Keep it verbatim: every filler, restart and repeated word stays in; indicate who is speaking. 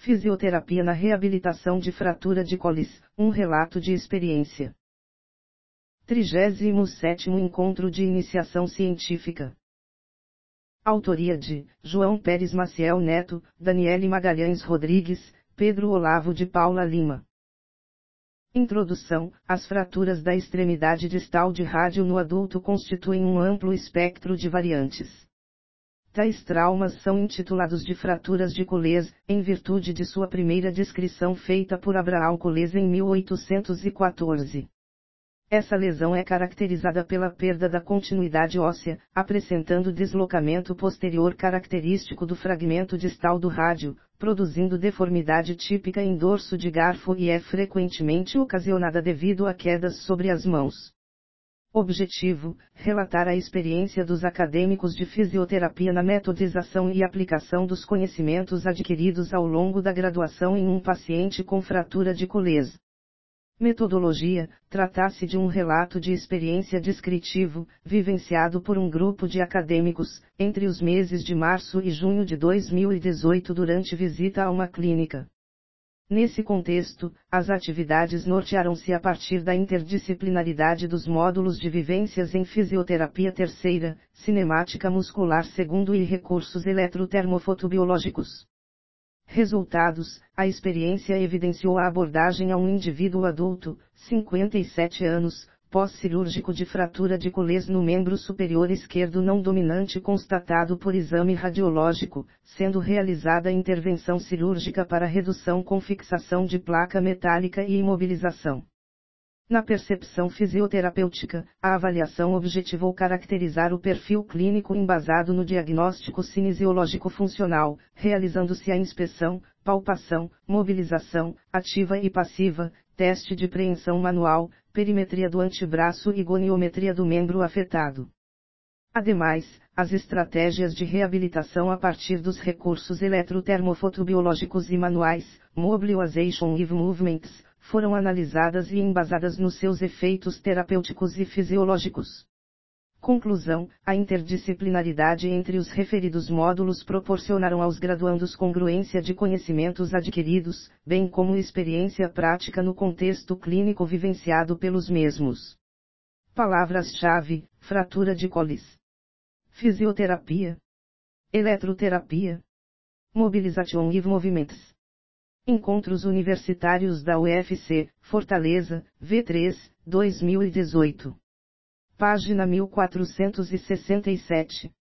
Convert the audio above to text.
Speaker 1: Fisioterapia na reabilitação de fratura de colis, um relato de experiência. trigésimo sétimo Encontro de Iniciação Científica. Autoria de João Pérez Maciel Neto, Daniele Magalhães Rodrigues, Pedro Olavo de Paula Lima. Introdução. As fraturas da extremidade distal de rádio no adulto constituem um amplo espectro de variantes. Tais traumas são intitulados de fraturas de Colles, em virtude de sua primeira descrição feita por Abraão Colles em mil oitocentos e quatorze. Essa lesão é caracterizada pela perda da continuidade óssea, apresentando deslocamento posterior característico do fragmento distal do rádio, produzindo deformidade típica em dorso de garfo e é frequentemente ocasionada devido a quedas sobre as mãos. Objetivo: relatar a experiência dos acadêmicos de fisioterapia na metodização e aplicação dos conhecimentos adquiridos ao longo da graduação em um paciente com fratura de Colles. Metodologia: trata-se de um relato de experiência descritivo, vivenciado por um grupo de acadêmicos, entre os meses de março e junho de dois mil e dezoito durante visita a uma clínica. Nesse contexto, as atividades nortearam-se a partir da interdisciplinaridade dos módulos de vivências em fisioterapia terceira, cinemática muscular segundo e recursos eletrotermofotobiológicos. Resultados: a experiência evidenciou a abordagem a um indivíduo adulto, cinquenta e sete anos, pós-cirúrgico de fratura de Colles no membro superior esquerdo não dominante constatado por exame radiológico, sendo realizada a intervenção cirúrgica para redução com fixação de placa metálica e imobilização. Na percepção fisioterapêutica, a avaliação objetivou caracterizar o perfil clínico embasado no diagnóstico cinesiológico-funcional, realizando-se a inspeção, palpação, mobilização, ativa e passiva, teste de preensão manual, perimetria do antebraço e goniometria do membro afetado. Ademais, as estratégias de reabilitação a partir dos recursos eletrotermofotobiológicos e manuais, Mobilization Eve Movements, foram analisadas e embasadas nos seus efeitos terapêuticos e fisiológicos. Conclusão: a interdisciplinaridade entre os referidos módulos proporcionaram aos graduandos congruência de conhecimentos adquiridos, bem como experiência prática no contexto clínico vivenciado pelos mesmos. Palavras-chave: fratura de Colles, fisioterapia, eletroterapia, Mobilization Eve Movements. Encontros Universitários da U F C, Fortaleza, V três, dois mil e dezoito. Página mil quatrocentos e sessenta e sete.